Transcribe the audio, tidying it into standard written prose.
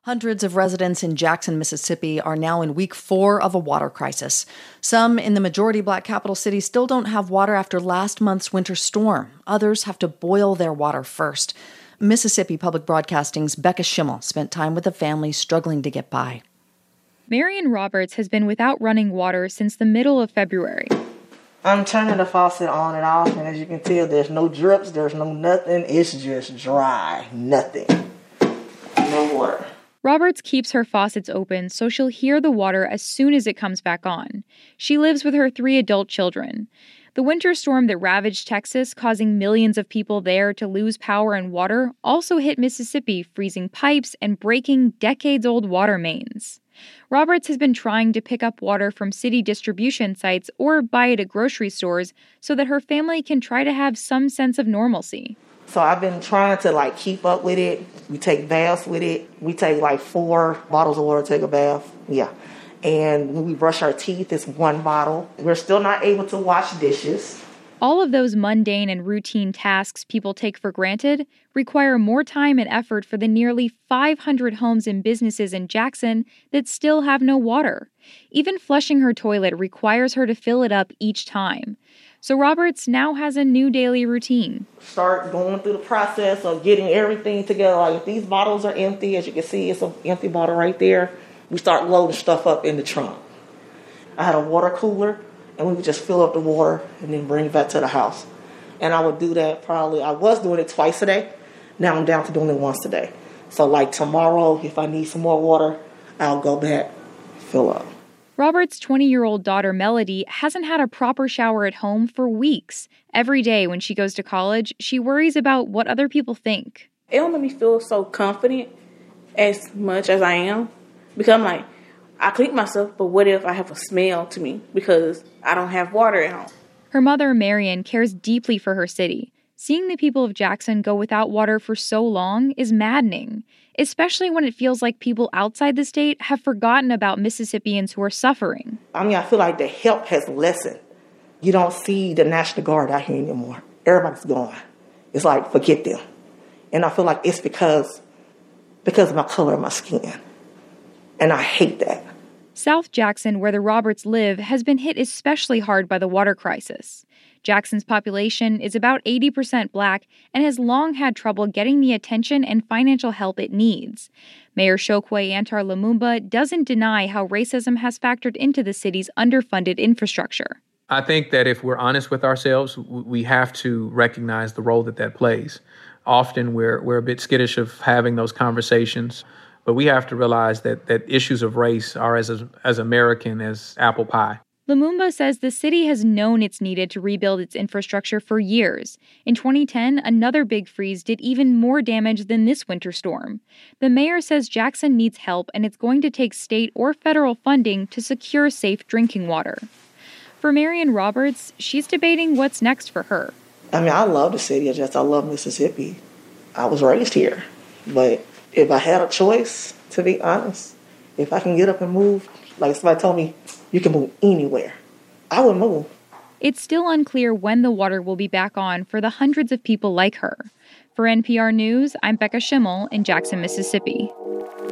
Hundreds of residents in Jackson, Mississippi are now in week 4 of a water crisis. Some in the majority Black capital city still don't have water after last month's winter storm. Others have to boil their water first. Mississippi Public Broadcasting's Becca Schimmel spent time with a family struggling to get by. Marion Roberts has been without running water since the middle of February. I'm turning the faucet on and off, and as you can tell, there's no drips, there's no nothing. It's just dry. Nothing. No water. Roberts keeps her faucets open so she'll hear the water as soon as it comes back on. She lives with her 3 adult children. The winter storm that ravaged Texas, causing millions of people there to lose power and water, also hit Mississippi, freezing pipes and breaking decades-old water mains. Roberts has been trying to pick up water from city distribution sites or buy it at grocery stores so that her family can try to have some sense of normalcy. So I've been trying to keep up with it. We take baths with it. We take 4 bottles of water to take a bath. Yeah. And when we brush our teeth, it's 1 bottle. We're still not able to wash dishes. All of those mundane and routine tasks people take for granted require more time and effort for the nearly 500 homes and businesses in Jackson that still have no water. Even flushing her toilet requires her to fill it up each time. So Roberts now has a new daily routine. Start going through the process of getting everything together. If these bottles are empty, as you can see, it's an empty bottle right there. We start loading stuff up in the trunk. I had a water cooler, and we would just fill up the water and then bring it back to the house. And I would do that I was doing it twice a day. Now I'm down to doing it once a day. So tomorrow, if I need some more water, I'll go back, fill up. Robert's 20-year-old daughter, Melody, hasn't had a proper shower at home for weeks. Every day when she goes to college, she worries about what other people think. It don't make me feel so confident as much as I am. Because I clean myself, but what if I have a smell to me because I don't have water at home? Her mother, Marion, cares deeply for her city. Seeing the people of Jackson go without water for so long is maddening, especially when it feels like people outside the state have forgotten about Mississippians who are suffering. I feel like the help has lessened. You don't see the National Guard out here anymore. Everybody's gone. It's forget them. And I feel like it's because of my color of my skin. And I hate that. South Jackson, where the Roberts live, has been hit especially hard by the water crisis. Jackson's population is about 80% Black and has long had trouble getting the attention and financial help it needs. Mayor Chokwe Antar Lumumba doesn't deny how racism has factored into the city's underfunded infrastructure. I think that if we're honest with ourselves, we have to recognize the role that plays. Often we're a bit skittish of having those conversations, but we have to realize that issues of race are as American as apple pie. Lumumba says the city has known it's needed to rebuild its infrastructure for years. In 2010, another big freeze did even more damage than this winter storm. The mayor says Jackson needs help, and it's going to take state or federal funding to secure safe drinking water. For Marion Roberts, she's debating what's next for her. I love the city. I love Mississippi. I was raised here. But if I had a choice, to be honest, if I can get up and move, like somebody told me, you can move anywhere, I would move. It's still unclear when the water will be back on for the hundreds of people like her. For NPR News, I'm Becca Schimmel in Jackson, Mississippi.